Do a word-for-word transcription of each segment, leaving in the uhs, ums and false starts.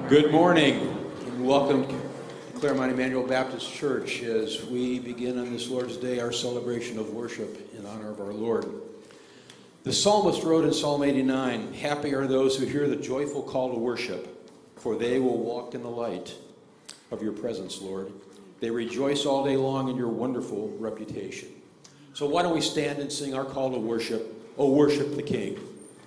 Good morning and welcome to Claremont Emmanuel Baptist Church as we begin on this Lord's Day our celebration of worship in honor of our Lord. The psalmist wrote in Psalm eighty-nine, "Happy are those who hear the joyful call to worship, for they will walk in the light of your presence, Lord. They rejoice all day long in your wonderful reputation." So why don't we stand and sing our call to worship, "Oh, worship the King."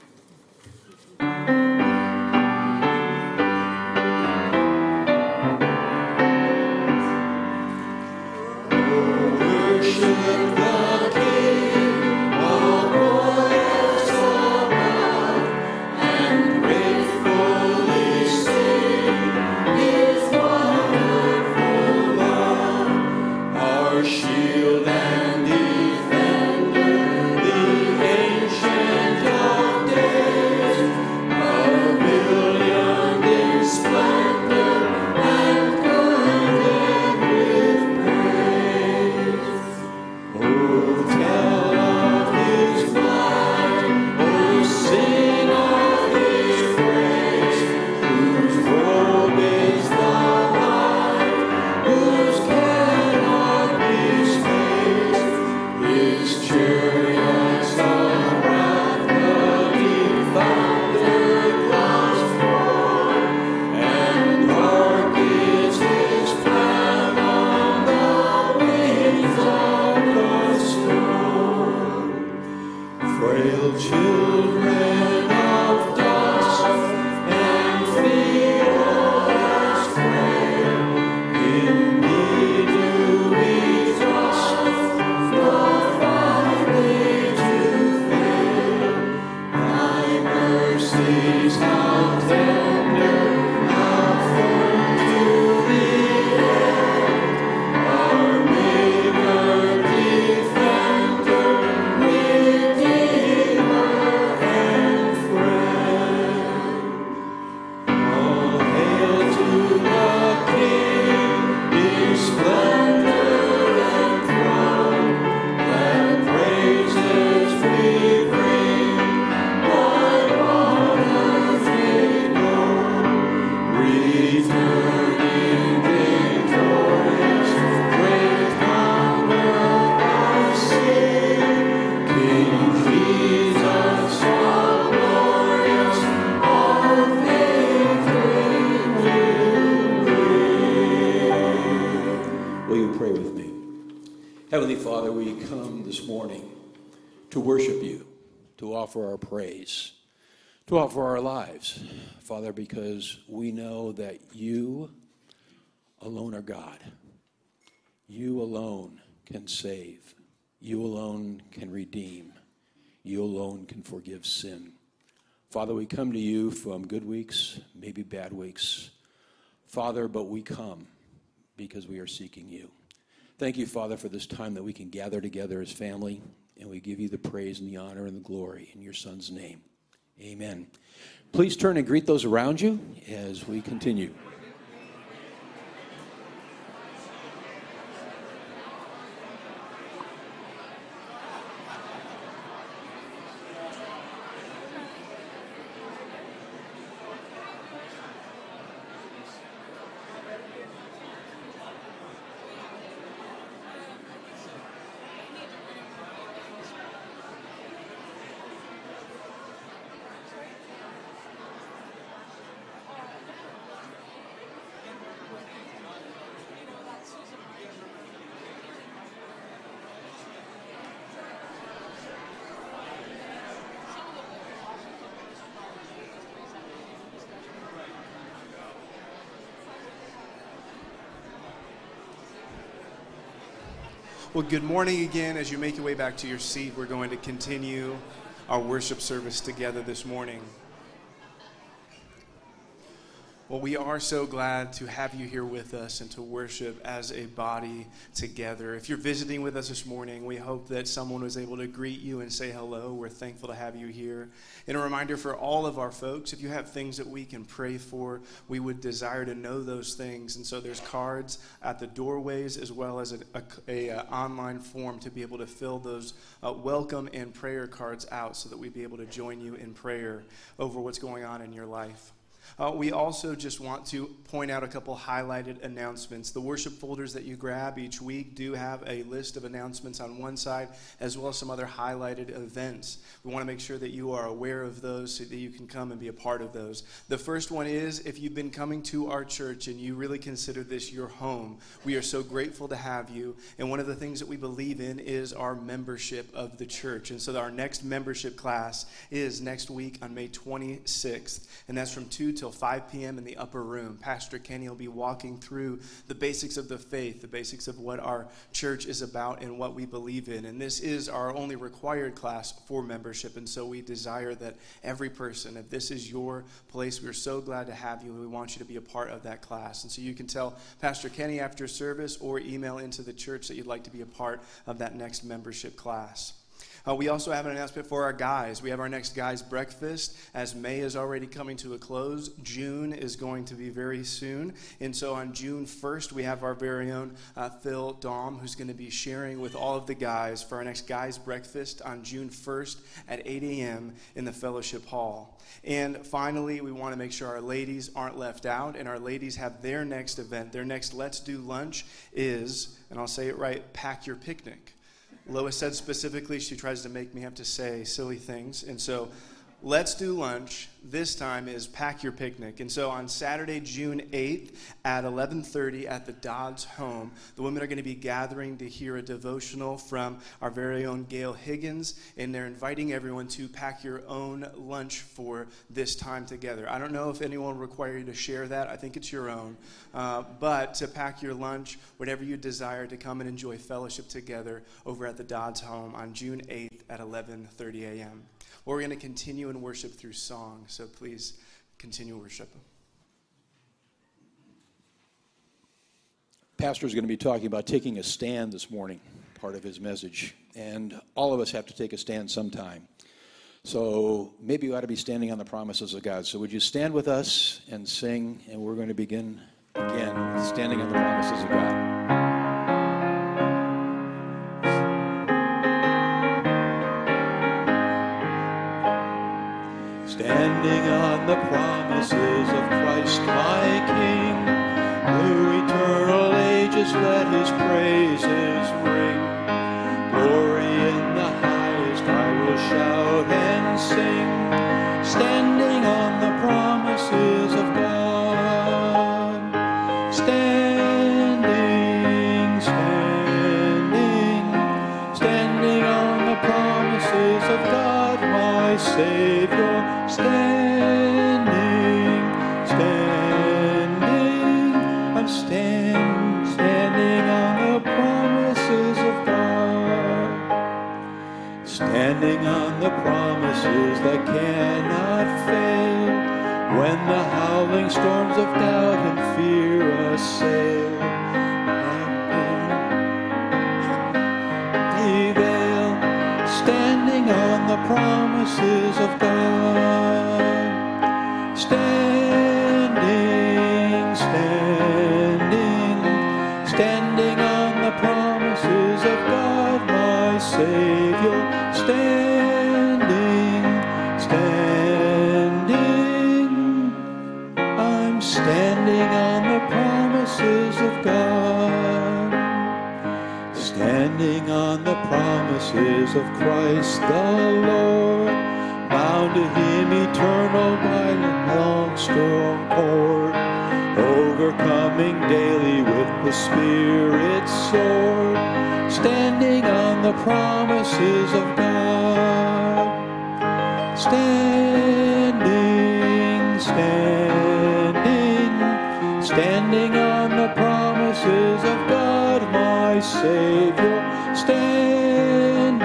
For our praise, to offer our lives, Father, because we know that you alone are God. You alone can save. You alone can redeem. You alone can forgive sin. Father, we come to you from good weeks, maybe bad weeks. Father, but we come because we are seeking you. Thank you, Father, for this time that we can gather together as family. And we give you the praise and the honor and the glory in your Son's name. Amen. Please turn and greet those around you as we continue. Well, good morning again. As you make your way back to your seat, we're going to continue our worship service together this morning. Well, we are so glad to have you here with us and to worship as a body together. If you're visiting with us this morning, we hope that someone was able to greet you and say hello. We're thankful to have you here. And a reminder for all of our folks, if you have things that we can pray for, we would desire to know those things. And so there's cards at the doorways as well as a, a, a, a online form to be able to fill those uh, welcome and prayer cards out so that we'd be able to join you in prayer over what's going on in your life. Uh, we also just want to point out a couple highlighted announcements. The worship folders that you grab each week do have a list of announcements on one side, as well as some other highlighted events. We want to make sure that you are aware of those so that you can come and be a part of those. The first one is, if you've been coming to our church and you really consider this your home, we are so grateful to have you. And one of the things that we believe in is our membership of the church. And so our next membership class is next week on May twenty-sixth, and that's from two till five p.m. in the upper room. Pastor Kenny will be walking through the basics of the faith, the basics of what our church is about and what we believe in. And this is our only required class for membership, and so we desire that every person, if this is your place, we're so glad to have you, and we want you to be a part of that class. And so you can tell Pastor Kenny after service or email into the church that you'd like to be a part of that next membership class. Uh, we also have an announcement for our guys. We have our next guys breakfast. As May is already coming to a close, June is going to be very soon. And so on June first, we have our very own uh, Phil Daum, who's going to be sharing with all of the guys for our next guys breakfast on June first at eight a.m. in the fellowship hall. And finally, we want to make sure our ladies aren't left out, and our ladies have their next event. Their next Let's Do Lunch is, and I'll say it right, Pack Your Picnic. Lois said specifically she tries to make me have to say silly things. And so Let's Do Lunch this time is Pack Your Picnic. And so on Saturday, June eighth at eleven thirty at the Dodds home, the women are going to be gathering to hear a devotional from our very own Gail Higgins, and they're inviting everyone to pack your own lunch for this time together. I don't know if anyone will require you to share that. I think it's your own. Uh, but to pack your lunch, whatever you desire, to come and enjoy fellowship together over at the Dodds home on June eighth at eleven thirty a.m. We're going to continue in worship through song, so please continue worship. Pastor is going to be talking about taking a stand this morning, part of his message. And all of us have to take a stand sometime. So maybe you ought to be standing on the promises of God. So would you stand with us and sing? And we're going to begin again with standing on the promises of God. Standing on the promises of Christ my King, through eternal ages let his praises ring. Glory in the highest I will shout and sing, standing on the promises of God. Standing, standing, standing on the promises of God my Savior. Standing, standing, I'm stand, standing on the promises of God. Standing on the promises that cannot fail, when the howling storms of doubt and fear assail. Prevail, standing on the promises of God. Standing, standing, standing on the promises of God, my Savior. Standing, standing, I'm standing on the promises of God. Standing on the promises of Christ the Lord, bound to him eternal by the long storm poured, overcoming daily with the Spirit's sword, standing on the promises of God. Standing, standing, standing on the promises of God, my Savior. Standing,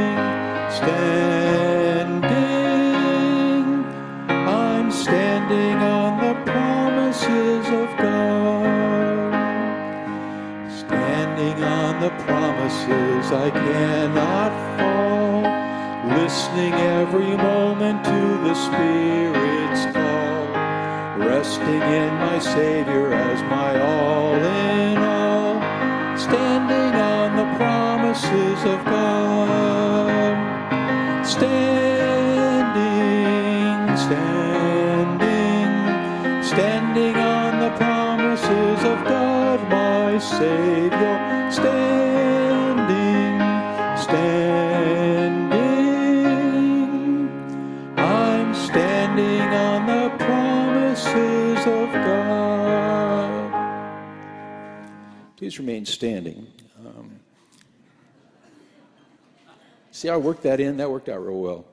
standing, I'm standing on the promises of God. Standing on the promises I cannot fall, listening every moment to the Spirit's call, resting in my Savior as my all in all, standing on the promises of God. Standing, standing, of God, my Savior, standing, standing. I'm standing on the promises of God. Please remain standing. Um, see how I worked that in? That worked out real well.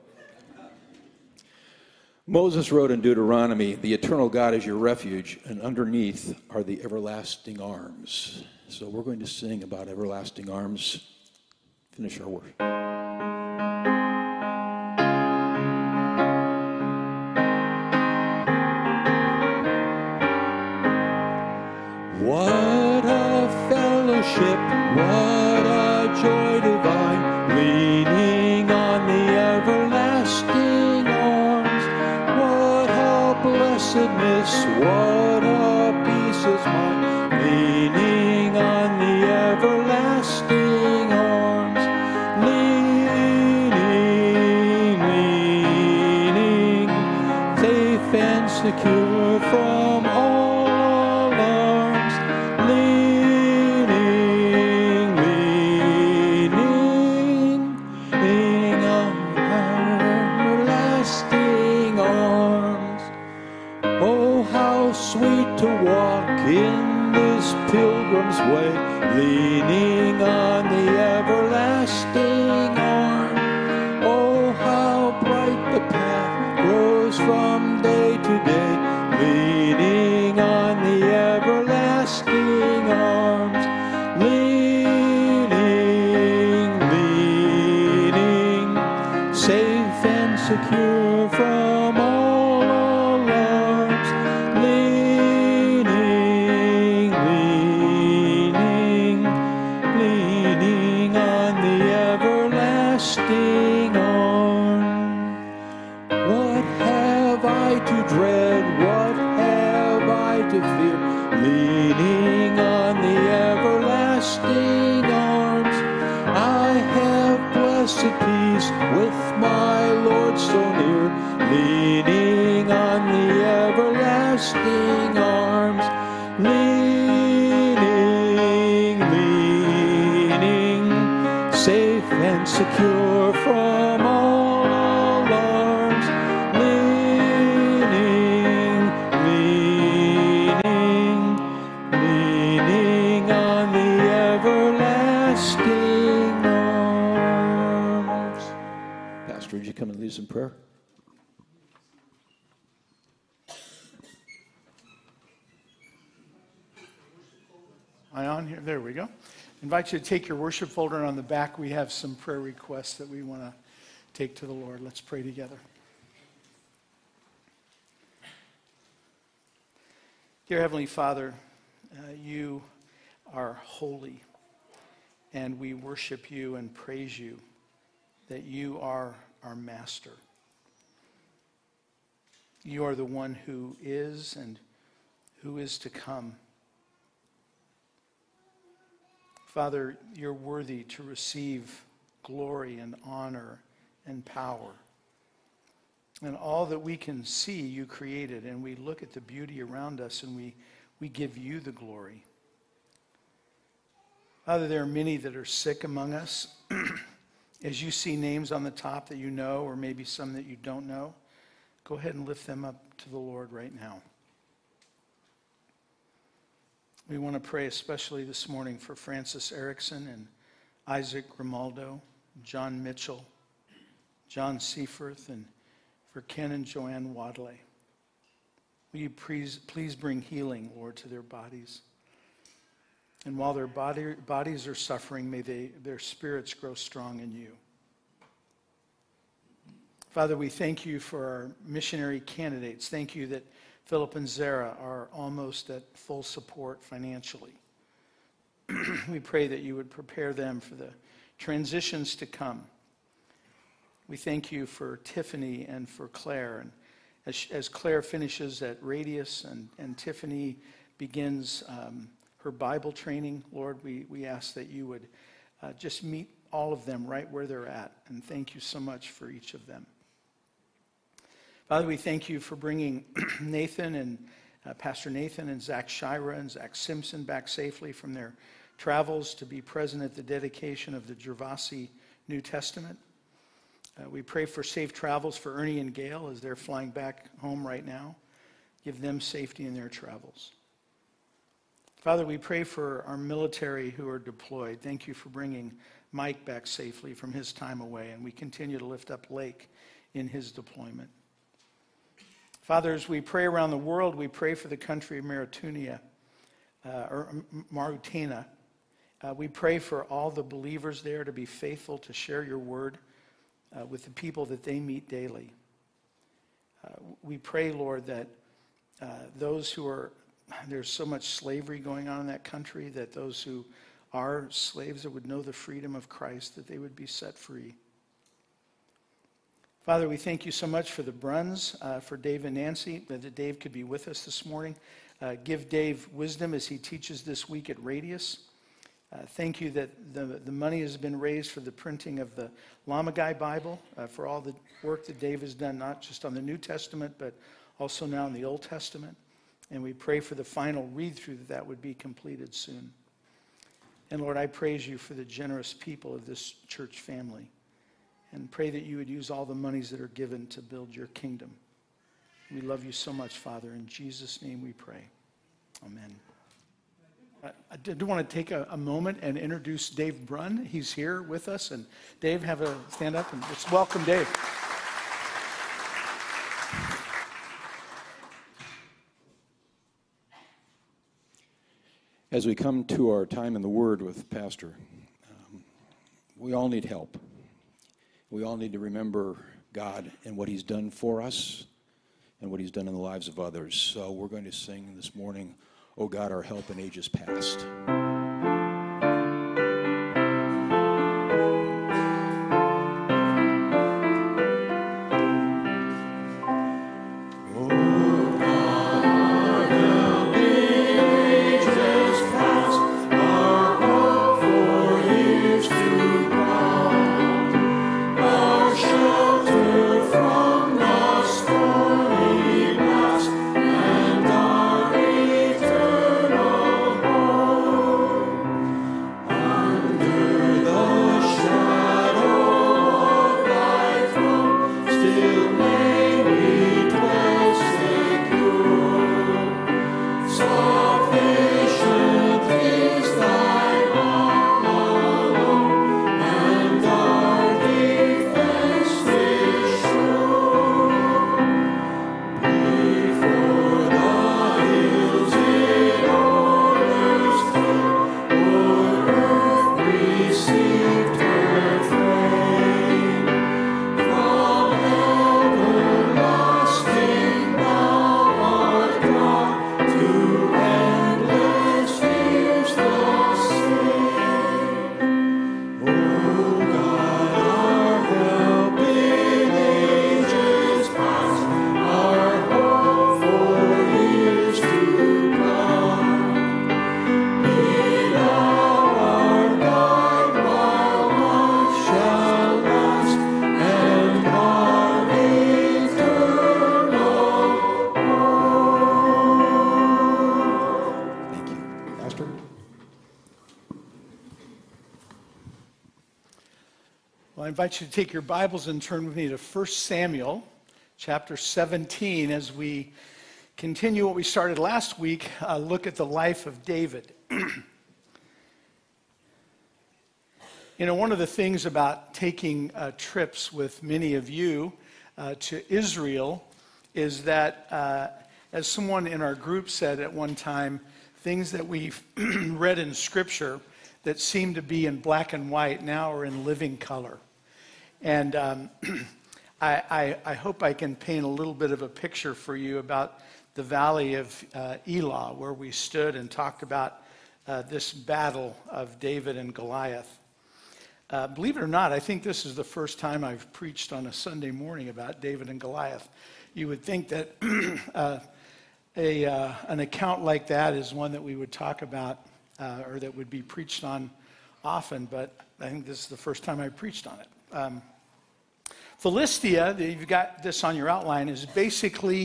Moses wrote in Deuteronomy, "The eternal God is your refuge, and underneath are the everlasting arms." So we're going to sing about everlasting arms. Finish our work. What a fellowship, what a joy divine, leaning on the everlasting arms. What a blessedness, what a peace is mine, leaning on the everlasting arms. Leaning, leaning, safe and secure from all alarms. Leaning, leaning, leaning on everlasting arms. Oh, how sweet to walk in this pilgrim's way, leaning on the everlasting arm. Oh, how bright the path grows from day to day, leaning on the everlasting arms. Leaning, leaning, safe and secure from all alarms. Leaning, leaning, leaning on the everlasting arm. What have I to dread? What have I to fear? Leaning on the everlasting arms. I have blessed peace with my Lord so near, leaning on the everlasting arms. Leaning, leaning, safe and secure from all alarms. Leaning, leaning, leaning on the everlasting arms. Pastor, would you come and lead us in prayer? Am I on here? There we go. I invite you to take your worship folder, and on the back we have some prayer requests that we want to take to the Lord. Let's pray together. Dear Heavenly Father, uh, you are holy, and we worship you and praise you that you are our master. You are the one who is and who is to come. Father, you're worthy to receive glory and honor and power. And all that we can see, you created, and we look at the beauty around us and we, we give you the glory. Father, there are many that are sick among us. As you see names on the top that you know, or maybe some that you don't know, go ahead and lift them up to the Lord right now. We want to pray especially this morning for Francis Erickson and Isaac Grimaldo, John Mitchell, John Seaforth, and for Ken and Joanne Wadley. Will you please, please bring healing, Lord, to their bodies? And while their body, bodies are suffering, may they, their spirits grow strong in you. Father, we thank you for our missionary candidates. Thank you that Philip and Zara are almost at full support financially. We pray that you would prepare them for the transitions to come. We thank you for Tiffany and for Claire. And as, as Claire finishes at Radius and, and Tiffany begins um, her Bible training, Lord, we, we ask that you would uh, just meet all of them right where they're at. And thank you so much for each of them. Father, we thank you for bringing Nathan and uh, Pastor Nathan and Zach Shira and Zach Simpson back safely from their travels to be present at the dedication of the Gervasi New Testament. Uh, we pray for safe travels for Ernie and Gail as they're flying back home right now. Give them safety in their travels. Father, we pray for our military who are deployed. Thank you for bringing Mike back safely from his time away, and we continue to lift up Lake in his deployment. Father, as we pray around the world, we pray for the country of Mauritania, uh, or Mauritania. Uh, we pray for all the believers there to be faithful to share your word uh, with the people that they meet daily. Uh, we pray, Lord, that uh, those who are, there's so much slavery going on in that country, that those who are slaves that would know the freedom of Christ, that they would be set free. Father, we thank you so much for the Bruns, uh, for Dave and Nancy, that Dave could be with us this morning. Uh, give Dave wisdom as he teaches this week at Radius. Uh, thank you that the, the money has been raised for the printing of the Lamagai Bible, uh, for all the work that Dave has done, not just on the New Testament, but also now in the Old Testament. And we pray for the final read-through that that would be completed soon. And Lord, I praise you for the generous people of this church family, and pray that you would use all the monies that are given to build your kingdom. We love you so much, Father. In Jesus' name we pray. Amen. I did want to take a, a moment and introduce Dave Brunn. He's here with us. And Dave, have a stand up and let's welcome Dave. As we come to our time in the Word with Pastor, um, we all need help. We all need to remember God and what he's done for us and what he's done in the lives of others. So we're going to sing this morning, "O God, our help in ages past." Well, I invite you to take your Bibles and turn with me to First Samuel chapter seventeen as we continue what we started last week, a look at the life of David. You know, one of the things about taking uh, trips with many of you uh, to Israel is that, uh, as someone in our group said at one time, things that we've read in Scripture that seem to be in black and white now are in living color. And um, I, I, I hope I can paint a little bit of a picture for you about the valley of uh, Elah, where we stood and talked about uh, this battle of David and Goliath. Uh, believe it or not, I think this is the first time I've preached on a Sunday morning about David and Goliath. You would think that uh, a uh, an account like that is one that we would talk about uh, or that would be preached on often, but I think this is the first time I preached on it. Um, Philistia, you've got this on your outline, is basically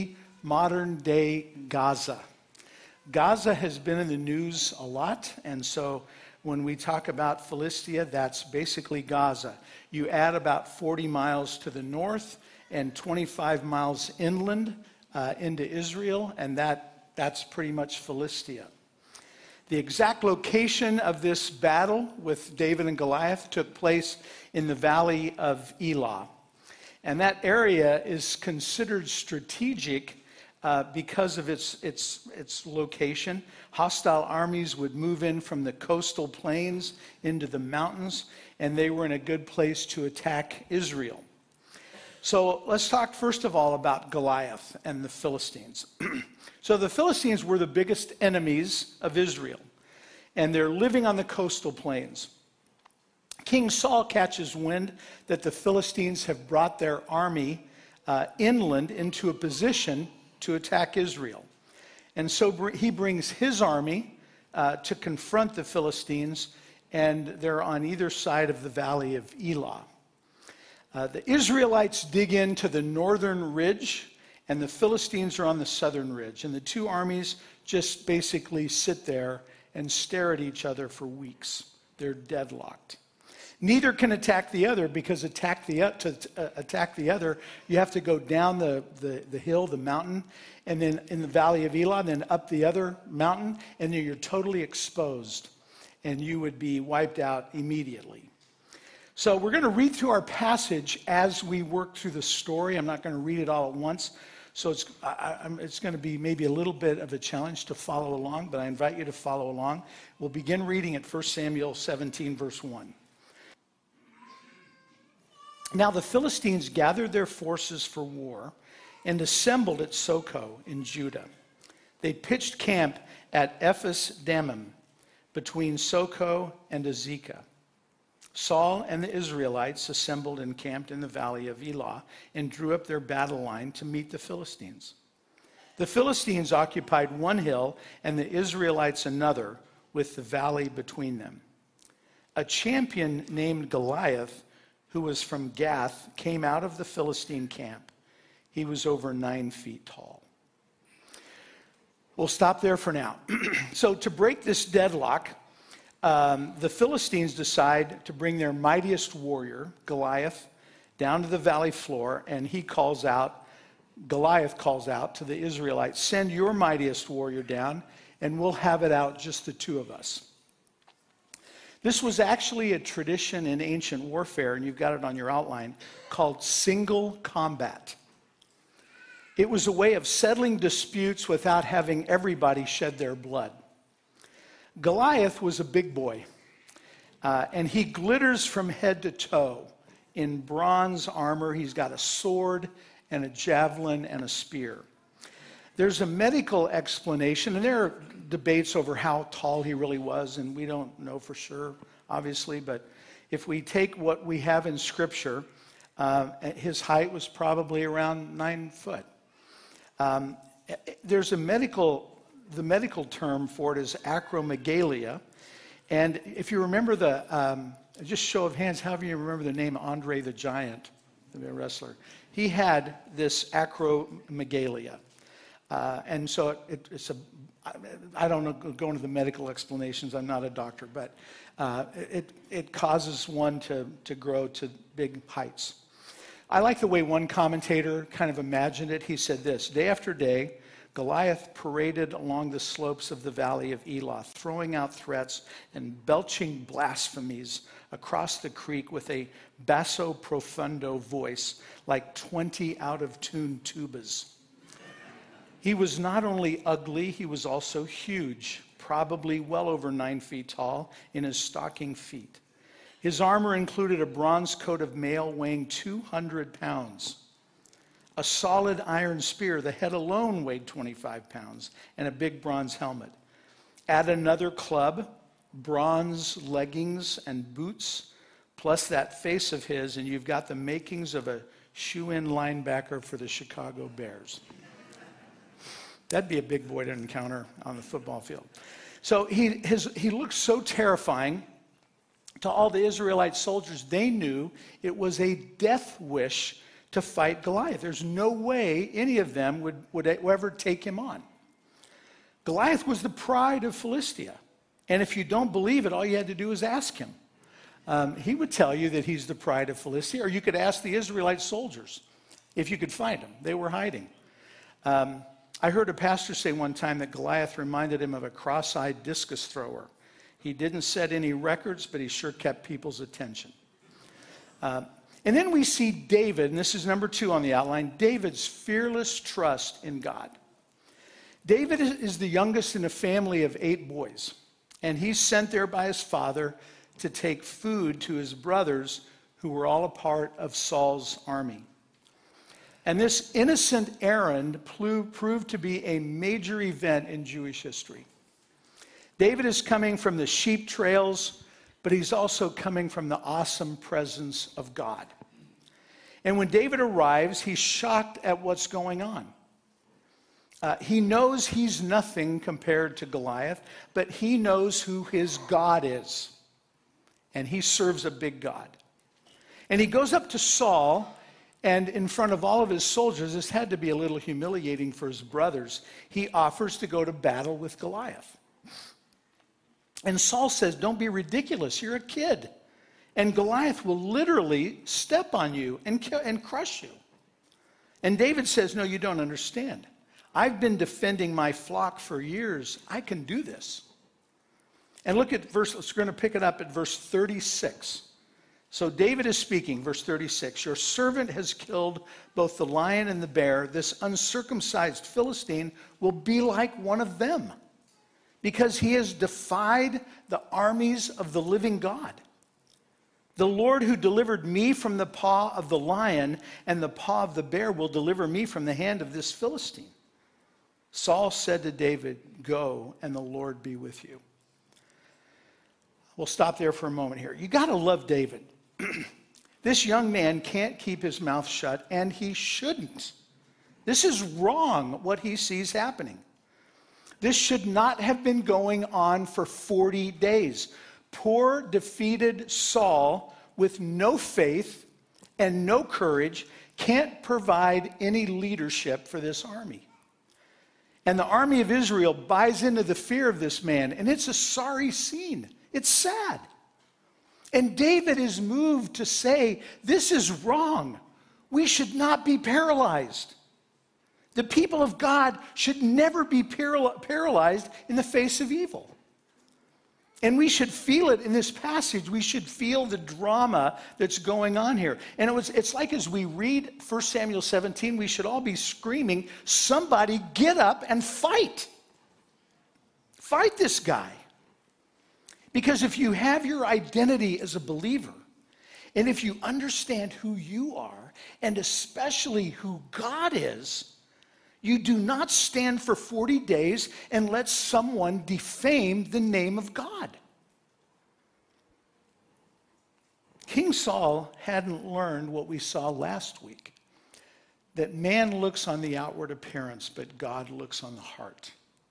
modern-day Gaza. Gaza has been in the news a lot, and so when we talk about Philistia, that's basically Gaza. You add about forty miles to the north and twenty-five miles inland uh, into Israel, and that, that's pretty much Philistia. The exact location of this battle with David and Goliath took place in the valley of Elah. And that area is considered strategic uh, because of its, its, its location. Hostile armies would move in from the coastal plains into the mountains, and they were in a good place to attack Israel. So let's talk first of all about Goliath and the Philistines. So the Philistines were the biggest enemies of Israel, and they're living on the coastal plains. King Saul catches wind that the Philistines have brought their army uh, inland into a position to attack Israel. And so br- he brings his army uh, to confront the Philistines, and they're on either side of the valley of Elah. Uh, the Israelites dig into the northern ridge, and the Philistines are on the southern ridge. And the two armies just basically sit there and stare at each other for weeks. They're deadlocked. Neither can attack the other, because attack the, to uh, attack the other, you have to go down the, the, the hill, the mountain, and then in the valley of Elah, and then up the other mountain, and then you're totally exposed, and you would be wiped out immediately. So we're going to read through our passage as we work through the story. I'm not going to read it all at once, so it's, I, I'm, it's going to be maybe a little bit of a challenge to follow along, but I invite you to follow along. We'll begin reading at First Samuel seventeen, verse one. Now the Philistines gathered their forces for war and assembled at Soko in Judah. They pitched camp at Ephes Dammim between Soko and Azekah. Saul and the Israelites assembled and camped in the valley of Elah and drew up their battle line to meet the Philistines. The Philistines occupied one hill and the Israelites another, with the valley between them. A champion named Goliath, who was from Gath, came out of the Philistine camp. He was over nine feet tall. We'll stop there for now. So to break this deadlock, Um, the Philistines decide to bring their mightiest warrior, Goliath, down to the valley floor, and he calls out, Goliath calls out to the Israelites, "Send your mightiest warrior down, and we'll have it out, just the two of us." This was actually a tradition in ancient warfare, and you've got it on your outline, called single combat. It was a way of settling disputes without having everybody shed their blood. Goliath was a big boy, uh, and he glitters from head to toe in bronze armor. He's got a sword and a javelin and a spear. There's a medical explanation, and there are debates over how tall he really was, and we don't know for sure, obviously, but if we take what we have in Scripture, uh, his height was probably around nine foot. Um, there's a medical The medical term for it is acromegalia. And if you remember the, um, just show of hands, how do you remember the name Andre the Giant, the wrestler? He had this acromegalia. Uh, and so it, it, it's a, I don't know, go into the medical explanations, I'm not a doctor, but uh, it, it causes one to, to grow to big heights. I like the way one commentator kind of imagined it. He said this: day after day, Goliath paraded along the slopes of the valley of Elah, throwing out threats and belching blasphemies across the creek with a basso profundo voice like twenty out-of-tune tubas. He was not only ugly, he was also huge, probably well over nine feet tall in his stocking feet. His armor included a bronze coat of mail weighing two hundred pounds. A solid iron spear, the head alone weighed twenty-five pounds, and a big bronze helmet. Add another club, bronze leggings and boots, plus that face of his, and you've got the makings of a shoe-in linebacker for the Chicago Bears. That'd be a big boy to encounter on the football field. So he, his, he looked so terrifying to all the Israelite soldiers, they knew it was a death wish to fight Goliath. There's no way any of them would, would ever take him on. Goliath was the pride of Philistia. And if you don't believe it, all you had to do is ask him. Um, he would tell you that he's the pride of Philistia, or you could ask the Israelite soldiers if you could find them. They were hiding. Um, I heard a pastor say one time that Goliath reminded him of a cross-eyed discus thrower. He didn't set any records, but he sure kept people's attention. Uh, and then we see David, and this is number two on the outline, David's fearless trust in God. David is the youngest in a family of eight boys, and he's sent there by his father to take food to his brothers who were all a part of Saul's army. And this innocent errand proved to be a major event in Jewish history. David is coming from the sheep trails, but he's also coming from the awesome presence of God. And when David arrives, he's shocked at what's going on. Uh, he knows he's nothing compared to Goliath, but he knows who his God is. And he serves a big God. And he goes up to Saul, and in front of all of his soldiers, this had to be a little humiliating for his brothers, he offers to go to battle with Goliath. And Saul says, don't be ridiculous, you're a kid. And Goliath will literally step on you and, kill, and crush you. And David says, no, you don't understand. I've been defending my flock for years. I can do this. And look at verse, we're going to pick it up at verse thirty-six. So David is speaking, verse thirty-six, your servant has killed both the lion and the bear. This uncircumcised Philistine will be like one of them, because he has defied the armies of the living God. The Lord who delivered me from the paw of the lion and the paw of the bear will deliver me from the hand of this Philistine. Saul said to David, go, and the Lord be with you. We'll stop there for a moment here. You got to love David. This young man can't keep his mouth shut, and he shouldn't. This is wrong, what he sees happening. This should not have been going on for forty days. Poor, defeated Saul, with no faith and no courage, can't provide any leadership for this army. And the army of Israel buys into the fear of this man, and it's a sorry scene. It's sad. And David is moved to say, this is wrong. We should not be paralyzed. The people of God should never be paral- paralyzed in the face of evil. And we should feel it in this passage. We should feel the drama that's going on here. And it was, it's like as we read First Samuel seventeen, we should all be screaming, somebody get up and fight. Fight this guy. Because if you have your identity as a believer, and if you understand who you are, and especially who God is, you do not stand for forty days and let someone defame the name of God. King Saul hadn't learned what we saw last week, that man looks on the outward appearance, but God looks on the heart.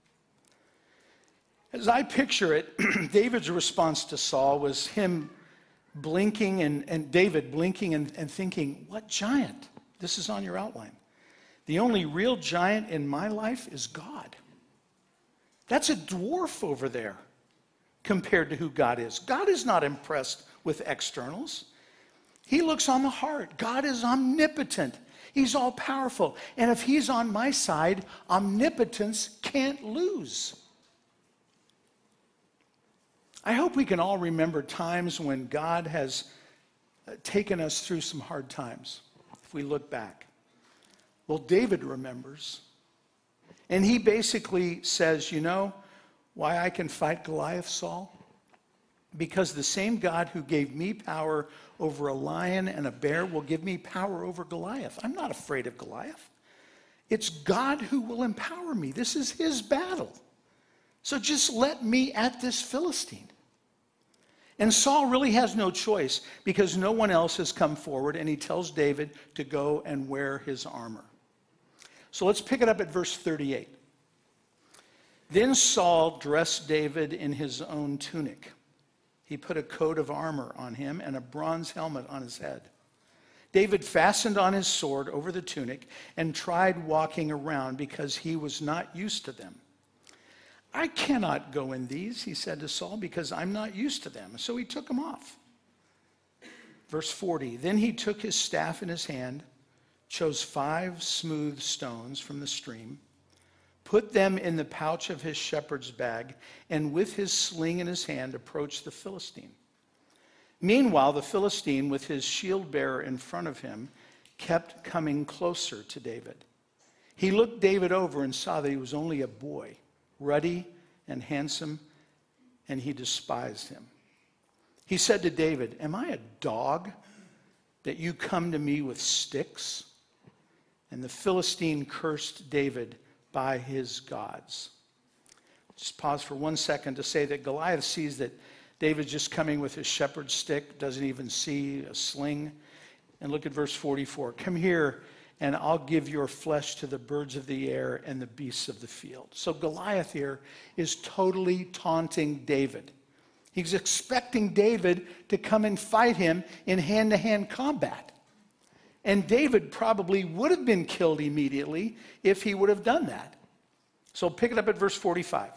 As I picture it, David's response to Saul was him blinking and, and David blinking and, and thinking, what giant? This is on your outline. The only real giant in my life is God. That's a dwarf over there compared to who God is. God is not impressed with externals. He looks on the heart. God is omnipotent. He's all powerful. And if he's on my side, omnipotence can't lose. I hope we can all remember times when God has taken us through some hard times, if we look back. Well, David remembers. And he basically says, you know why I can fight Goliath, Saul? Because the same God who gave me power over a lion and a bear will give me power over Goliath. I'm not afraid of Goliath. It's God who will empower me. This is his battle. So just let me at this Philistine. And Saul really has no choice because no one else has come forward, and he tells David to go and wear his armor. So let's pick it up at verse thirty-eight. Then Saul dressed David in his own tunic. He put a coat of armor on him and a bronze helmet on his head. David fastened on his sword over the tunic and tried walking around because he was not used to them. I cannot go in these, he said to Saul, because I'm not used to them. So he took them off. Verse forty, then he took his staff in his hand, chose five smooth stones from the stream, put them in the pouch of his shepherd's bag, and with his sling in his hand approached the Philistine. Meanwhile, the Philistine, with his shield bearer in front of him, kept coming closer to David. He looked David over and saw that he was only a boy, ruddy and handsome, and he despised him. He said to David, am I a dog that you come to me with sticks? And the Philistine cursed David by his gods. Just pause for one second to say that Goliath sees that David's just coming with his shepherd's stick, doesn't even see a sling. And look at verse forty-four. Come here, and I'll give your flesh to the birds of the air and the beasts of the field. So Goliath here is totally taunting David. He's expecting David to come and fight him in hand-to-hand combat. And David probably would have been killed immediately if he would have done that. So pick it up at verse forty-five.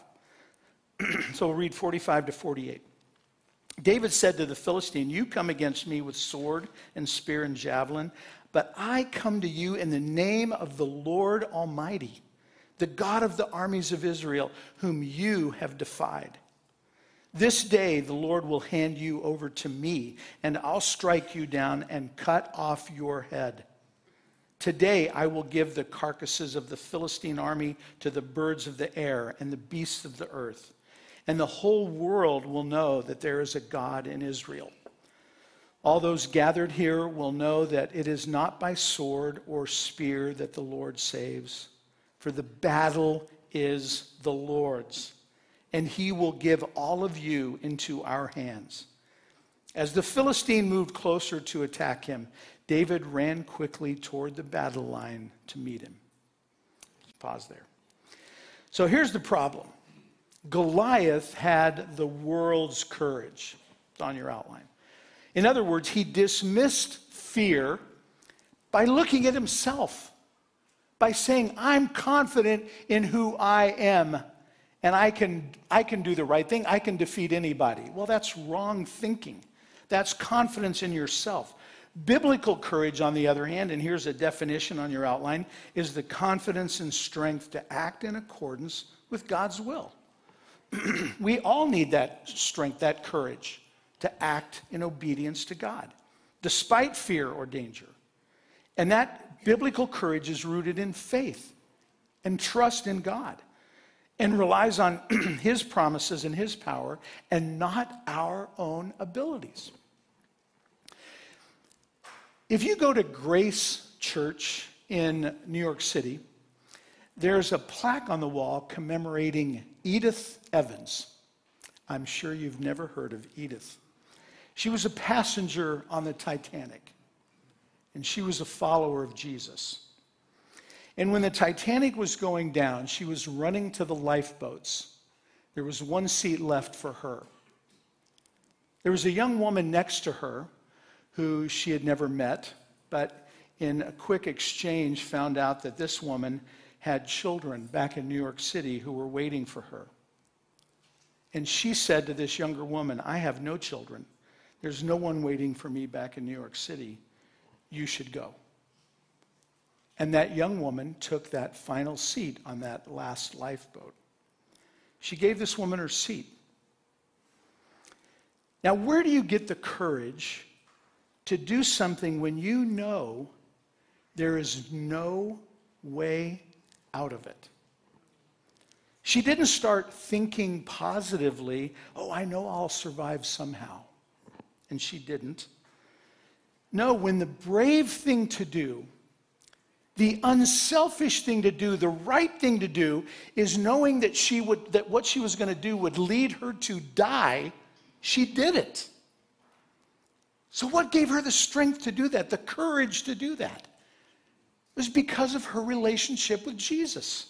So we'll read forty-five to forty-eight. David said to the Philistine, you come against me with sword and spear and javelin, but I come to you in the name of the Lord Almighty, the God of the armies of Israel, whom you have defied. This day the Lord will hand you over to me, and I'll strike you down and cut off your head. Today I will give the carcasses of the Philistine army to the birds of the air and the beasts of the earth, and the whole world will know that there is a God in Israel. All those gathered here will know that it is not by sword or spear that the Lord saves, for the battle is the Lord's, and he will give all of you into our hands. As the Philistine moved closer to attack him, David ran quickly toward the battle line to meet him. Pause there. So here's the problem. Goliath had the world's courage. It's on your outline. In other words, he dismissed fear by looking at himself, by saying, I'm confident in who I am, and I can, I can do the right thing. I can defeat anybody. Well, that's wrong thinking. That's confidence in yourself. Biblical courage, on the other hand, and here's a definition on your outline, is the confidence and strength to act in accordance with God's will. We all need that strength, that courage to act in obedience to God, despite fear or danger. And that biblical courage is rooted in faith and trust in God and relies on his promises and his power and not our own abilities. If you go to Grace Church in New York City, there's a plaque on the wall commemorating Edith Evans. I'm sure you've never heard of Edith. She was a passenger on the Titanic, and she was a follower of Jesus. And when the Titanic was going down, she was running to the lifeboats. There was one seat left for her. There was a young woman next to her who she had never met, but in a quick exchange found out that this woman had children back in New York City who were waiting for her. And she said to this younger woman, I have no children. There's no one waiting for me back in New York City. You should go. And that young woman took that final seat on that last lifeboat. She gave this woman her seat. Now, where do you get the courage to do something when you know there is no way out of it? She didn't start thinking positively, oh, I know I'll survive somehow. And she didn't. No, when the brave thing to do, the unselfish thing to do, the right thing to do, is knowing that she would, that what she was going to do would lead her to die, she did it. So what gave her the strength to do that, the courage to do that? It was because of her relationship with Jesus.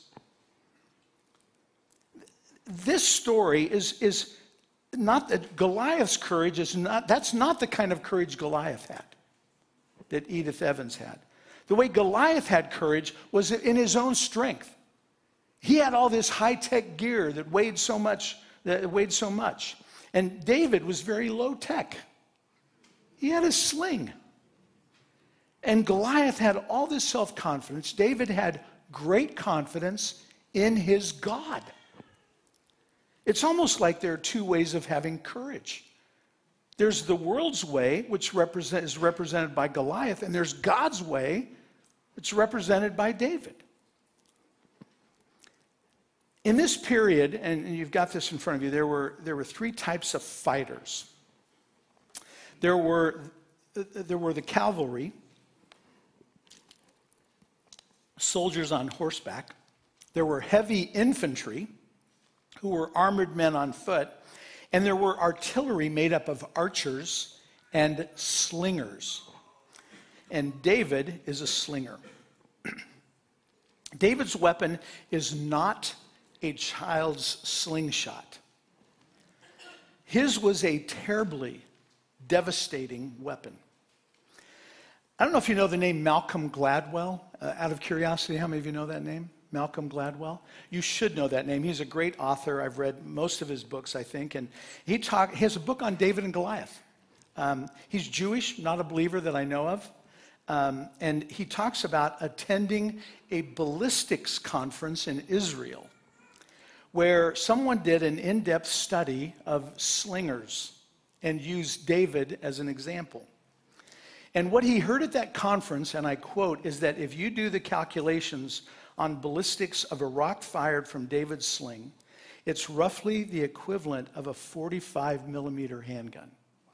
This story is, is not that Goliath's courage is not, that's not the kind of courage Goliath had. that Edith Evans had. The way Goliath had courage was in his own strength. He had all this high-tech gear that weighed so much, that weighed so much. And David was very low-tech. He had a sling. And Goliath had all this self-confidence. David had great confidence in his God. It's almost like there are two ways of having courage. There's the world's way, which represent, is represented by Goliath, and there's God's way, which is represented by David. In this period, and you've got this in front of you, there were, there were three types of fighters. There were, there were the cavalry, soldiers on horseback. There were heavy infantry, who were armored men on foot. And there were artillery made up of archers and slingers. And David is a slinger. David's weapon is not a child's slingshot. His was a terribly devastating weapon. I don't know if you know the name Malcolm Gladwell. Uh, out of curiosity, how many of you know that name? Malcolm Gladwell. You should know that name. He's a great author. I've read most of his books, I think. And he, talk, he has a book on David and Goliath. Um, he's Jewish, not a believer that I know of. Um, and he talks about attending a ballistics conference in Israel where someone did an in-depth study of slingers and used David as an example. And what he heard at that conference, and I quote, is that if you do the calculations on ballistics of a rock fired from David's sling, it's roughly the equivalent of a forty-five millimeter handgun.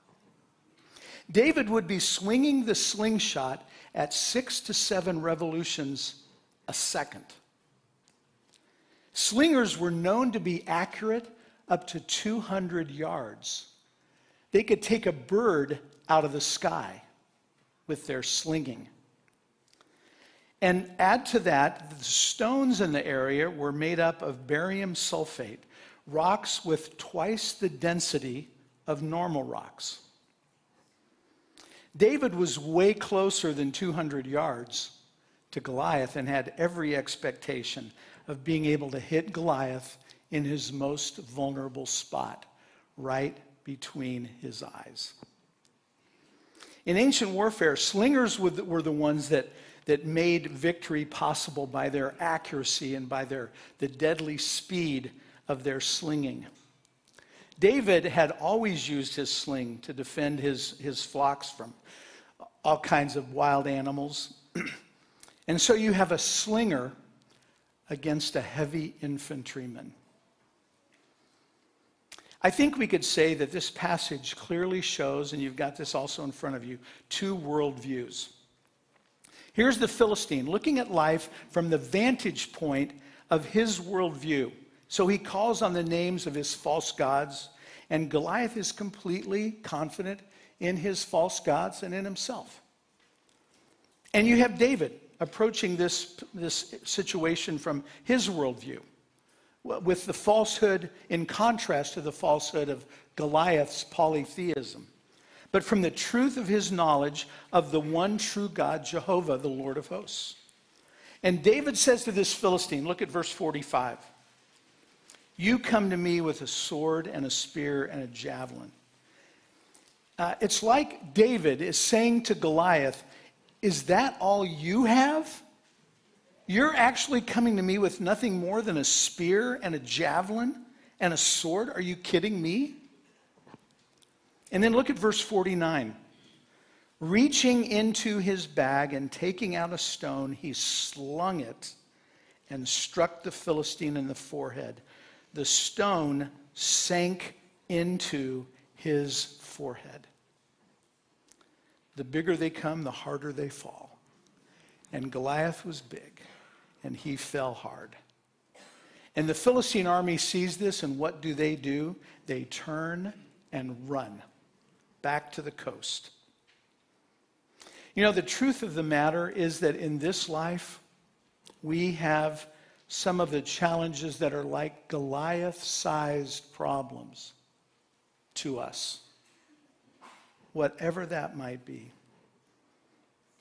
David would be swinging the slingshot at six to seven revolutions a second. Slingers were known to be accurate up to two hundred yards. They could take a bird out of the sky with their slinging. And add to that, the stones in the area were made up of barium sulfate, rocks with twice the density of normal rocks. David was way closer than two hundred yards to Goliath and had every expectation of being able to hit Goliath in his most vulnerable spot, right between his eyes. In ancient warfare, slingers were the ones that that made victory possible by their accuracy and by their, the deadly speed of their slinging. David had always used his sling to defend his, his flocks from all kinds of wild animals. And so you have a slinger against a heavy infantryman. I think we could say that this passage clearly shows, and you've got this also in front of you, two worldviews. Here's the Philistine looking at life from the vantage point of his worldview. So he calls on the names of his false gods, and Goliath is completely confident in his false gods and in himself. And you have David approaching this, this situation from his worldview, with the falsehood in contrast to the falsehood of Goliath's polytheism, but from the truth of his knowledge of the one true God, Jehovah, the Lord of hosts. And David says to this Philistine, look at verse forty-five, "You come to me with a sword and a spear and a javelin." Uh, it's like David is saying to Goliath, is that all you have? You're actually coming to me with nothing more than a spear and a javelin and a sword? Are you kidding me? And then look at verse forty-nine. Reaching into his bag and taking out a stone, he slung it and struck the Philistine in the forehead. The stone sank into his forehead. The bigger they come, the harder they fall. And Goliath was big, and he fell hard. And the Philistine army sees this, and what do they do? They turn and run back to the coast. You know, the truth of the matter is that in this life, we have some of the challenges that are like Goliath-sized problems to us, whatever that might be.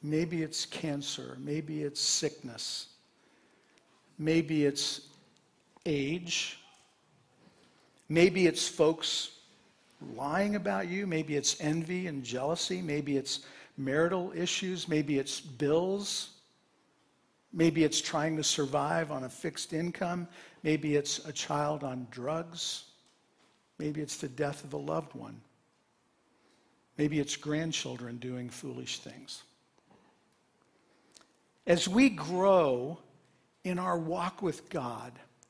Maybe it's cancer. Maybe it's sickness. Maybe it's age. Maybe it's folks lying about you. Maybe it's envy and jealousy. Maybe it's marital issues. Maybe it's bills. Maybe it's trying to survive on a fixed income. Maybe it's a child on drugs. Maybe it's the death of a loved one. Maybe it's grandchildren doing foolish things. As we grow in our walk with God,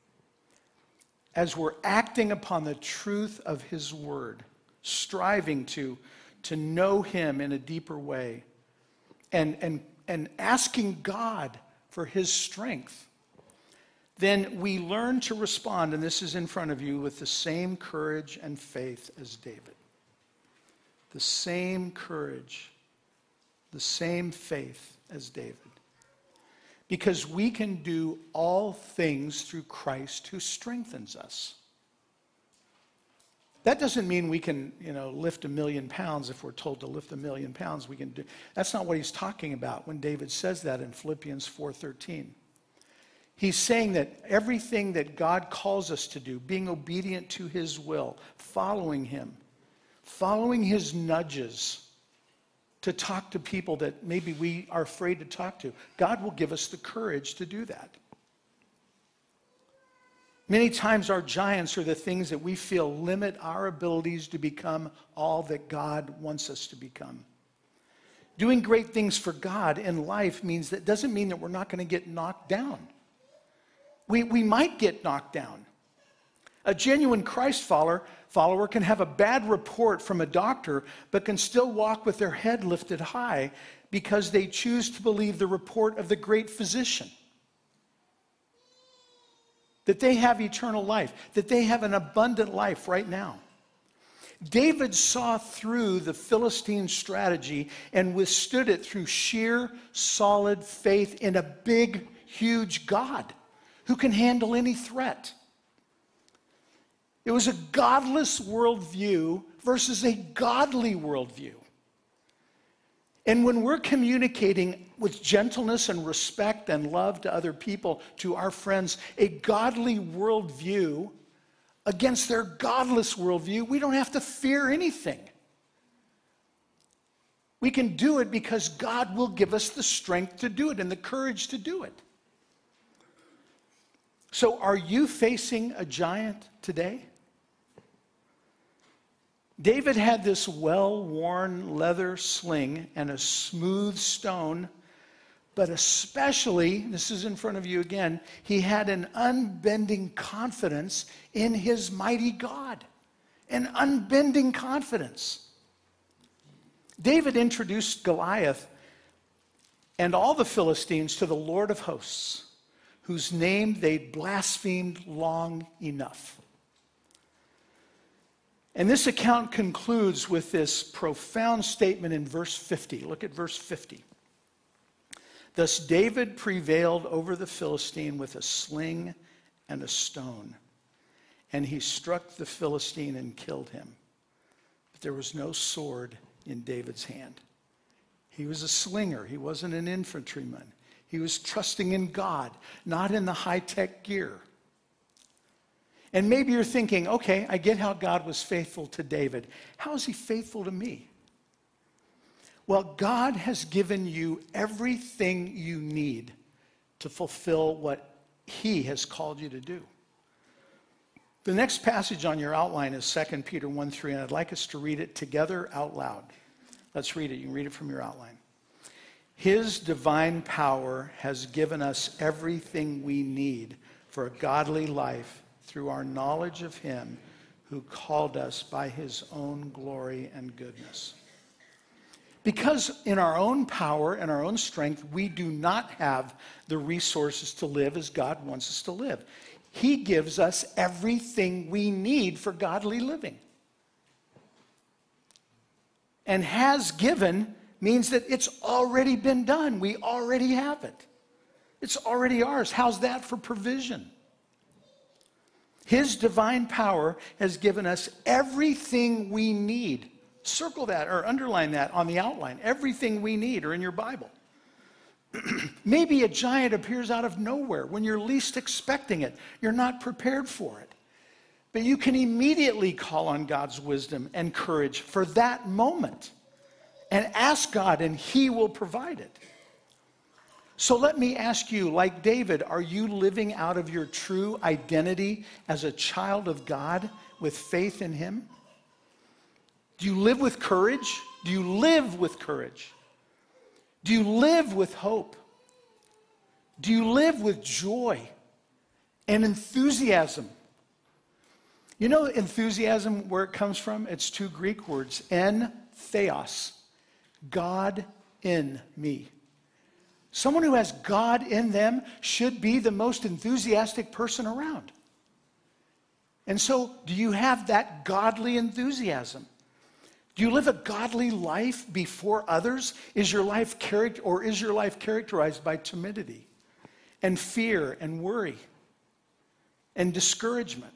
as we're acting upon the truth of His Word, striving to, to know Him in a deeper way, and, and, and asking God for His strength, then we learn to respond, and this is in front of you, with the same courage and faith as David. The same courage, the same faith as David. Because we can do all things through Christ who strengthens us. That doesn't mean we can, you know, lift a million pounds if we're told to lift a million pounds. We can do. That's not what he's talking about when David says that in Philippians four thirteen. He's saying that everything that God calls us to do, being obedient to His will, following Him, following His nudges, to talk to people that maybe we are afraid to talk to, God will give us the courage to do that. Many times our giants are the things that we feel limit our abilities to become all that God wants us to become. Doing great things for God in life means that doesn't mean that we're not going to get knocked down. We, we might get knocked down. A genuine Christ follower, follower can have a bad report from a doctor, but can still walk with their head lifted high because they choose to believe the report of the great physician. That they have eternal life, that they have an abundant life right now. David saw through the Philistine strategy and withstood it through sheer, solid faith in a big, huge God who can handle any threat. It was a godless worldview versus a godly worldview. And when we're communicating with gentleness and respect and love to other people, to our friends, a godly worldview against their godless worldview, we don't have to fear anything. We can do it because God will give us the strength to do it and the courage to do it. So are you facing a giant today? David had this well-worn leather sling and a smooth stone, but especially, this is in front of you again, he had an unbending confidence in his mighty God. An unbending confidence. David introduced Goliath and all the Philistines to the Lord of hosts, whose name they'd blasphemed long enough. And this account concludes with this profound statement in verse fifty. Look at verse fifty. Thus David prevailed over the Philistine with a sling and a stone, and he struck the Philistine and killed him. But there was no sword in David's hand. He was a slinger. He wasn't an infantryman. He was trusting in God, not in the high-tech gear. And maybe you're thinking, okay, I get how God was faithful to David. How is He faithful to me? Well, God has given you everything you need to fulfill what He has called you to do. The next passage on your outline is Second Peter one three, and I'd like us to read it together out loud. Let's read it. You can read it from your outline. His divine power has given us everything we need for a godly life through our knowledge of Him who called us by His own glory and goodness. Because in our own power and our own strength, we do not have the resources to live as God wants us to live. He gives us everything we need for godly living. And has given means that it's already been done. We already have it. It's already ours. How's that for provision? His divine power has given us everything we need. Circle that or underline that on the outline. Everything we need, or in your Bible. Maybe a giant appears out of nowhere when you're least expecting it. You're not prepared for it. But you can immediately call on God's wisdom and courage for that moment and ask God, and He will provide it. So let me ask you, like David, are you living out of your true identity as a child of God with faith in Him? Do you live with courage? Do you live with courage? Do you live with hope? Do you live with joy and enthusiasm? You know enthusiasm, where it comes from? It's two Greek words, en theos, God in me. Someone who has God in them should be the most enthusiastic person around. And so, do you have that godly enthusiasm? Do you live a godly life before others? Is your life character, or is your life characterized by timidity and fear and worry and discouragement?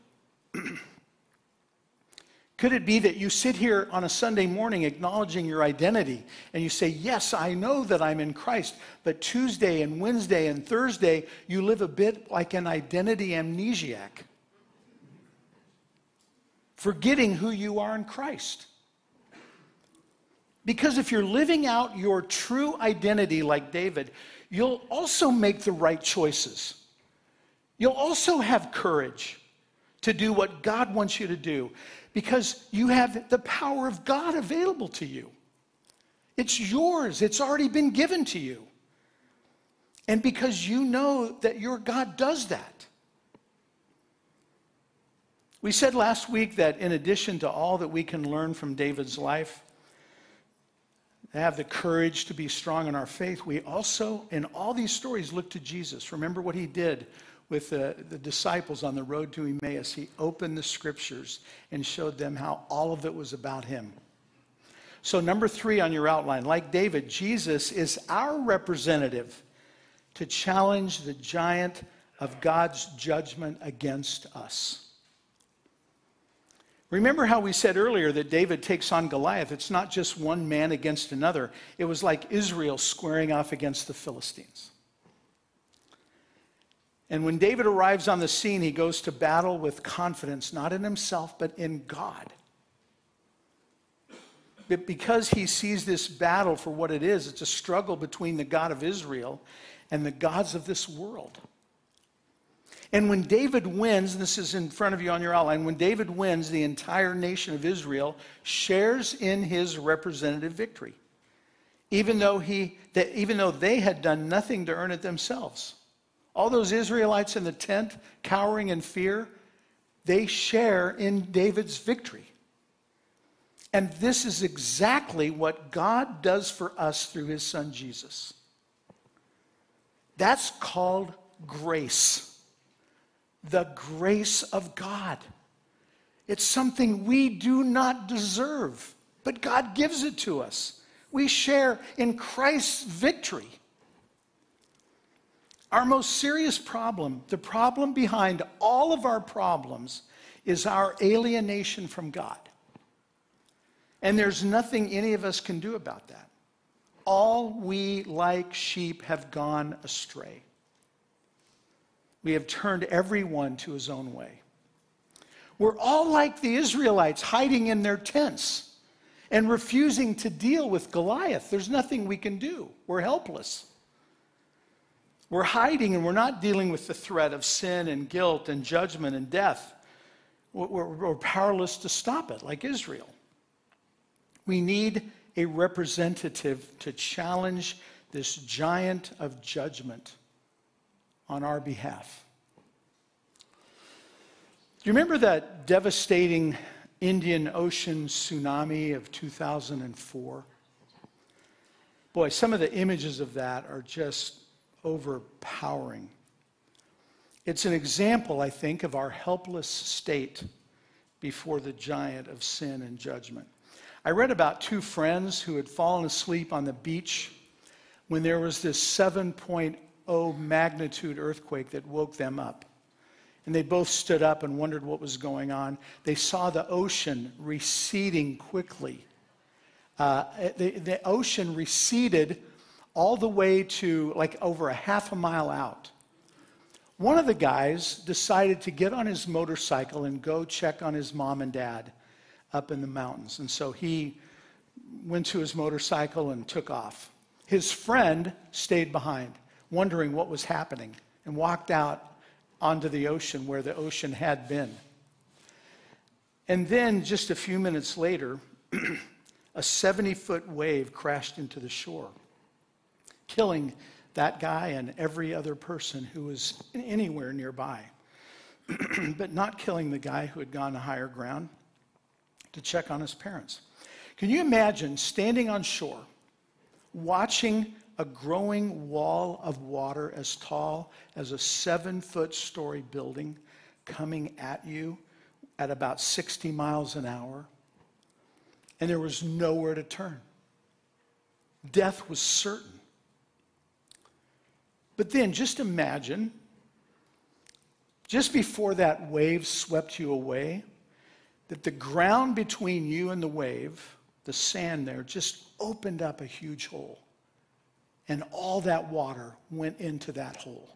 Could it be that you sit here on a Sunday morning acknowledging your identity and you say, yes, I know that I'm in Christ, but Tuesday and Wednesday and Thursday, you live a bit like an identity amnesiac, forgetting who you are in Christ? Because if you're living out your true identity like David, you'll also make the right choices. You'll also have courage to do what God wants you to do, because you have the power of God available to you. It's yours. It's already been given to you. And because you know that your God does that. We said last week that in addition to all that we can learn from David's life, have the courage to be strong in our faith, we also, in all these stories, look to Jesus. Remember what He did with the, the disciples on the road to Emmaus. He opened the scriptures and showed them how all of it was about Him. So number three on your outline, like David, Jesus is our representative to challenge the giant of God's judgment against us. Remember how we said earlier that David takes on Goliath. It's not just one man against another. It was like Israel squaring off against the Philistines. And when David arrives on the scene, he goes to battle with confidence, not in himself, but in God. But because he sees this battle for what it is, it's a struggle between the God of Israel and the gods of this world. And when David wins, and this is in front of you on your outline, when David wins, the entire nation of Israel shares in his representative victory, even though he, that even though they had done nothing to earn it themselves. All those Israelites in the tent, cowering in fear, they share in David's victory. And this is exactly what God does for us through His Son Jesus. That's called grace. The grace of God. It's something we do not deserve, but God gives it to us. We share in Christ's victory. Our most serious problem, the problem behind all of our problems, is our alienation from God. And there's nothing any of us can do about that. All we, like sheep, have gone astray. We have turned everyone to his own way. We're all like the Israelites, hiding in their tents and refusing to deal with Goliath. There's nothing we can do. We're helpless. We're hiding and we're not dealing with the threat of sin and guilt and judgment and death. We're, we're powerless to stop it, like Israel. We need a representative to challenge this giant of judgment on our behalf. Do you remember that devastating Indian Ocean tsunami of two thousand four? Boy, some of the images of that are just overpowering. It's an example, I think, of our helpless state before the giant of sin and judgment. I read about two friends who had fallen asleep on the beach when there was this seven point oh magnitude earthquake that woke them up. And they both stood up and wondered what was going on. They saw the ocean receding quickly. Uh, the, the ocean receded all the way to like over a half a mile out. One of the guys decided to get on his motorcycle and go check on his mom and dad up in the mountains. And so he went to his motorcycle and took off. His friend stayed behind, wondering what was happening, and walked out onto the ocean where the ocean had been. And then just a few minutes later, a seventy-foot wave crashed into the shore, killing that guy and every other person who was anywhere nearby, but not killing the guy who had gone to higher ground to check on his parents. Can you imagine standing on shore, watching a growing wall of water as tall as a seven-foot story building coming at you at about sixty miles an hour, and there was nowhere to turn? Death was certain. But then just imagine, just before that wave swept you away, that the ground between you and the wave, the sand there, just opened up a huge hole. And all that water went into that hole.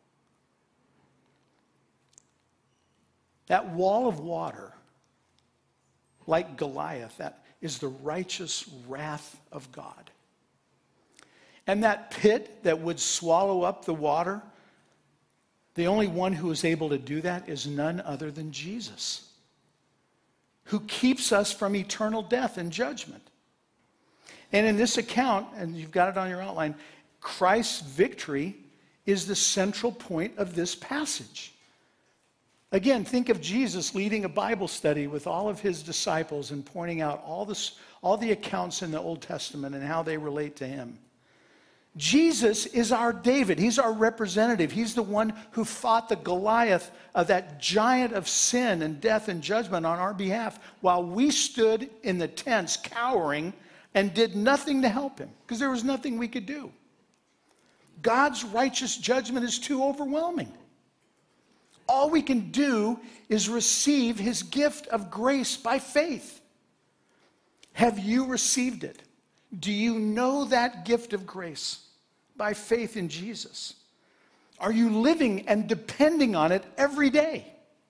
That wall of water, like Goliath, that is the righteous wrath of God. And that pit that would swallow up the water, the only one who is able to do that is none other than Jesus, who keeps us from eternal death and judgment. And in this account, and you've got it on your outline, Christ's victory is the central point of this passage. Again, think of Jesus leading a Bible study with all of his disciples and pointing out all, this, all the accounts in the Old Testament and how they relate to him. Jesus is our David. He's our representative. He's the one who fought the Goliath, of that giant of sin and death and judgment on our behalf, while we stood in the tents cowering and did nothing to help him because there was nothing we could do. God's righteous judgment is too overwhelming. All we can do is receive his gift of grace by faith. Have you received it? Do you know that gift of grace by faith in Jesus? Are you living and depending on it every day?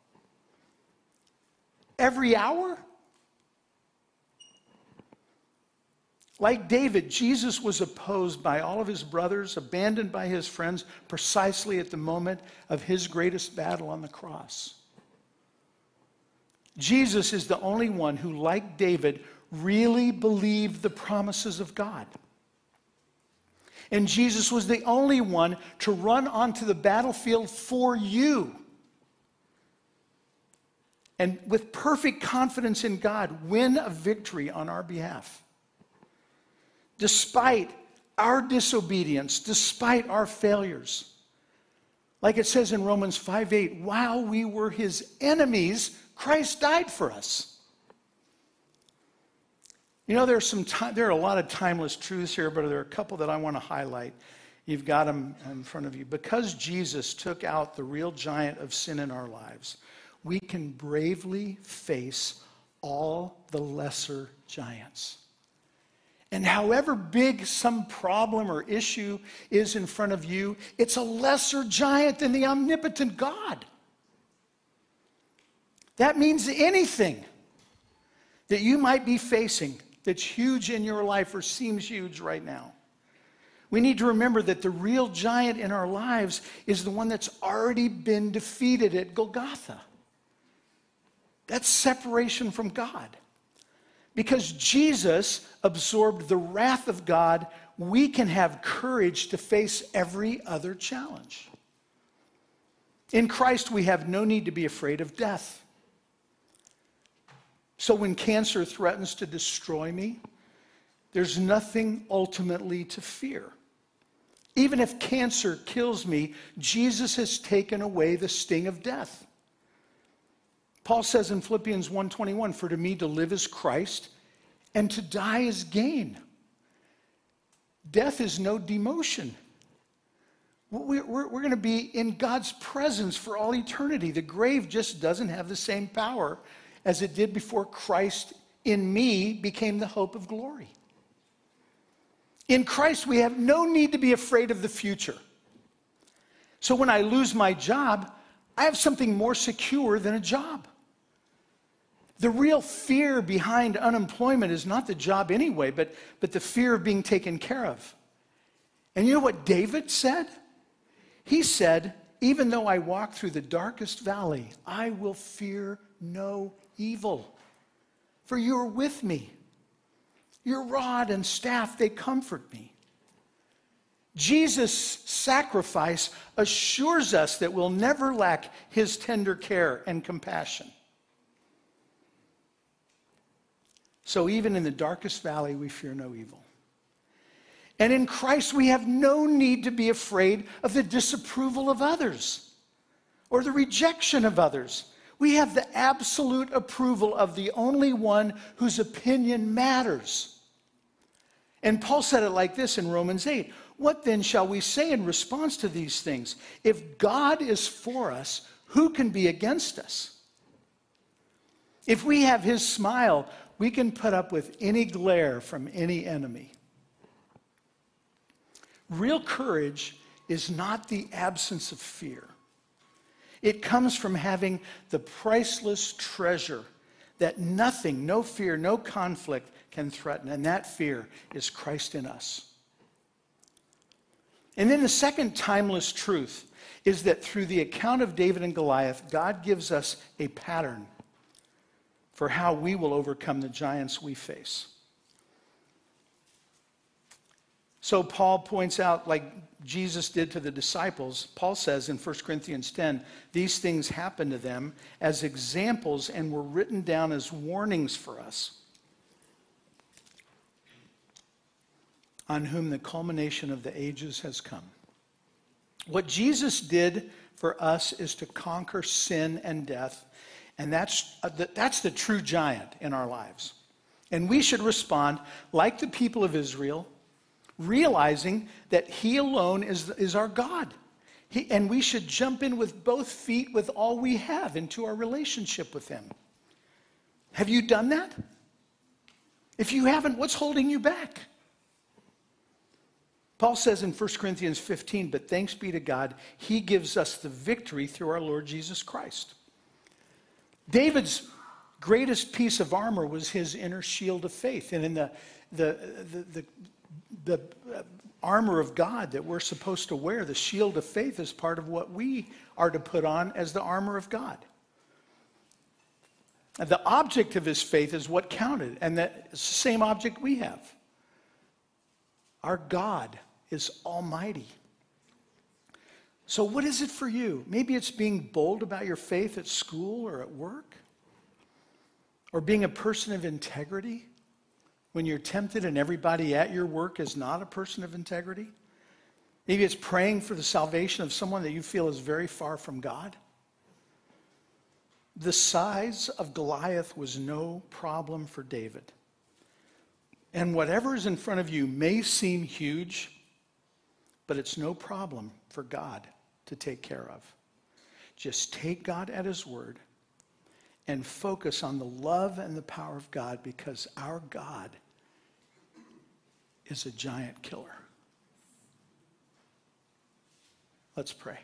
Every hour? Like David, Jesus was opposed by all of his brothers, abandoned by his friends, precisely at the moment of his greatest battle on the cross. Jesus is the only one who, like David, really believed the promises of God. And Jesus was the only one to run onto the battlefield for you. And with perfect confidence in God, win a victory on our behalf. Despite our disobedience, despite our failures. Like it says in Romans five eight, while we were his enemies, Christ died for us. You know, there's some time, there are a lot of timeless truths here, but there are a couple that I want to highlight. You've got them in front of you. Because Jesus took out the real giant of sin in our lives, we can bravely face all the lesser giants. And however big some problem or issue is in front of you, it's a lesser giant than the omnipotent God. That means anything that you might be facing that's huge in your life or seems huge right now. We need to remember that the real giant in our lives is the one that's already been defeated at Golgotha. That's separation from God. Because Jesus absorbed the wrath of God, we can have courage to face every other challenge. In Christ, we have no need to be afraid of death. So when cancer threatens to destroy me, there's nothing ultimately to fear. Even if cancer kills me, Jesus has taken away the sting of death. Paul says in Philippians one twenty-one, for to me to live is Christ, and to die is gain. Death is no demotion. We're, we're, we're going to be in God's presence for all eternity. The grave just doesn't have the same power as it did before Christ in me became the hope of glory. In Christ, we have no need to be afraid of the future. So when I lose my job, I have something more secure than a job. The real fear behind unemployment is not the job anyway, but, but the fear of being taken care of. And you know what David said? He said, even though I walk through the darkest valley, I will fear no evil, for you are with me. Your rod and staff, they comfort me. Jesus' sacrifice assures us that we'll never lack his tender care and compassion. So even in the darkest valley, we fear no evil. And in Christ, we have no need to be afraid of the disapproval of others or the rejection of others. We have the absolute approval of the only one whose opinion matters. And Paul said it like this in Romans eight. What then shall we say in response to these things? If God is for us, who can be against us? If we have his smile, we can put up with any glare from any enemy. Real courage is not the absence of fear. It comes from having the priceless treasure that nothing, no fear, no conflict can threaten, and that fear is Christ in us. And then the second timeless truth is that through the account of David and Goliath, God gives us a pattern for how we will overcome the giants we face. So Paul points out, like Jesus did to the disciples, Paul says in First Corinthians ten, these things happened to them as examples and were written down as warnings for us, on whom the culmination of the ages has come. What Jesus did for us is to conquer sin and death, and that's, uh, the, that's the true giant in our lives. And we should respond like the people of Israel, realizing that he alone is, is our God. He, and we should jump in with both feet with all we have into our relationship with him. Have you done that? If you haven't, what's holding you back? Paul says in First Corinthians fifteen, but thanks be to God, he gives us the victory through our Lord Jesus Christ. David's greatest piece of armor was his inner shield of faith. And in the, the, the, the, the armor of God that we're supposed to wear, the shield of faith, is part of what we are to put on as the armor of God. And the object of his faith is what counted, and that's the same object we have. Our God is almighty. So what is it for you? Maybe it's being bold about your faith at school or at work, or being a person of integrity when you're tempted and everybody at your work is not a person of integrity. Maybe it's praying for the salvation of someone that you feel is very far from God. The size of Goliath was no problem for David. And whatever is in front of you may seem huge, but it's no problem for God to take care of. Just take God at his word and focus on the love and the power of God, because our God is a giant killer. Let's pray.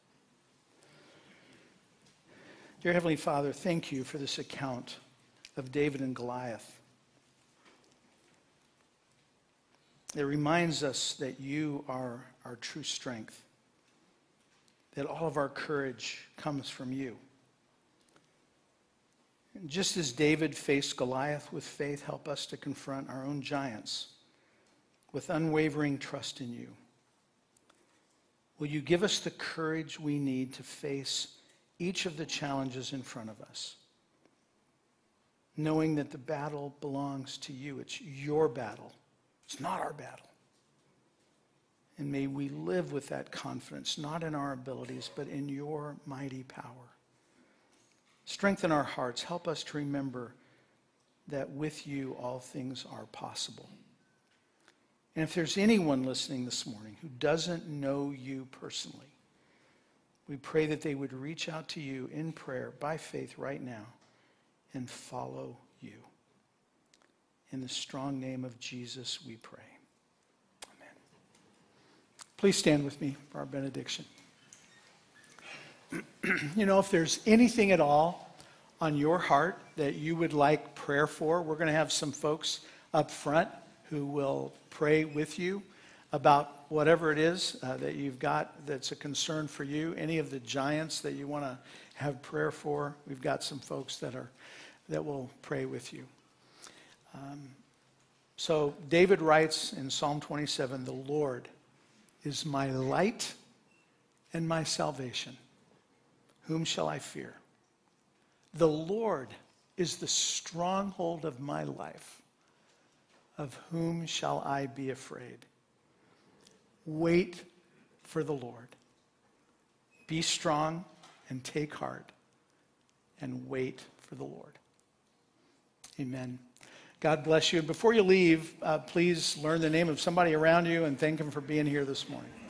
Dear Heavenly Father, thank you for this account of David and Goliath. It reminds us that you are our true strength, that all of our courage comes from you. And just as David faced Goliath with faith, help us to confront our own giants with unwavering trust in you. Will you give us the courage we need to face each of the challenges in front of us, knowing that the battle belongs to you. It's your battle. It's not our battle. And may we live with that confidence, not in our abilities, but in your mighty power. Strengthen our hearts. Help us to remember that with you all things are possible. And if there's anyone listening this morning who doesn't know you personally, we pray that they would reach out to you in prayer by faith right now and follow you. In the strong name of Jesus, we pray. Please stand with me for our benediction. You know, if there's anything at all on your heart that you would like prayer for, we're going to have some folks up front who will pray with you about whatever it is uh, that you've got that's a concern for you. Any of the giants that you want to have prayer for, we've got some folks that are that will pray with you. Um, so David writes in Psalm twenty-seven, "The Lord is my light and my salvation. Whom shall I fear? The Lord is the stronghold of my life. Of whom shall I be afraid?" Wait for the Lord. Be strong and take heart and wait for the Lord. Amen. God bless you. Before you leave, uh, please learn the name of somebody around you and thank them for being here this morning.